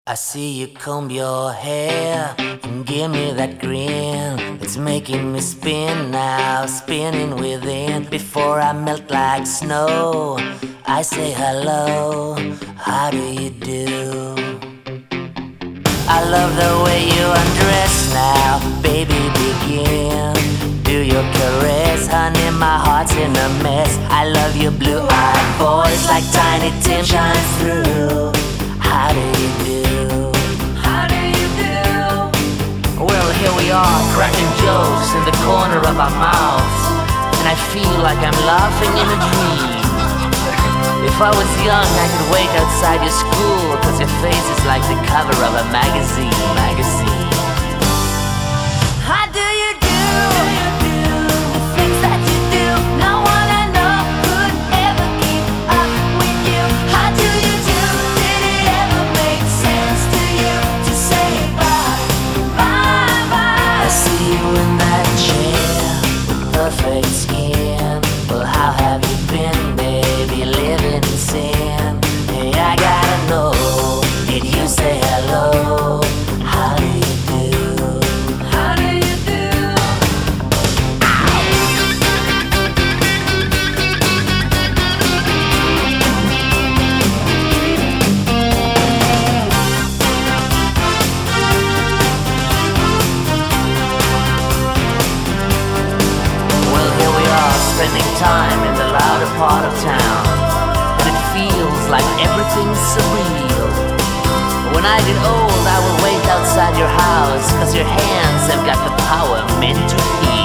I see you comb your hair and give me that grin. It's making me spin now, spinning within. Before I melt like snow, I say hello, how do you do? I love the way you undress now, baby begin. Do your caress, honey, my heart's in a mess. I love your blue-eyed voice like Tiny Tim shines through. How do you do? Well, here we are, cracking jokes in the corner of our mouths, and I feel like I'm laughing in a dream. If I was young, I could wait outside your school, 'cause your face is like the cover of a magazine. How do you do the things that you do? No one I know could ever keep up with you. How do you do? Did it ever make sense to you to say bye, bye, bye? I see you in that chair with perfect skin. Well, how have you been, baby? Living in sin. Hey, I gotta know, did you say hello? How do you do? How do you do? Well, here we are, spending time in the louder part of town, and it feels like everything's surreal. When I get old, I will wait outside your house, 'cause your hands have got the power meant to heal.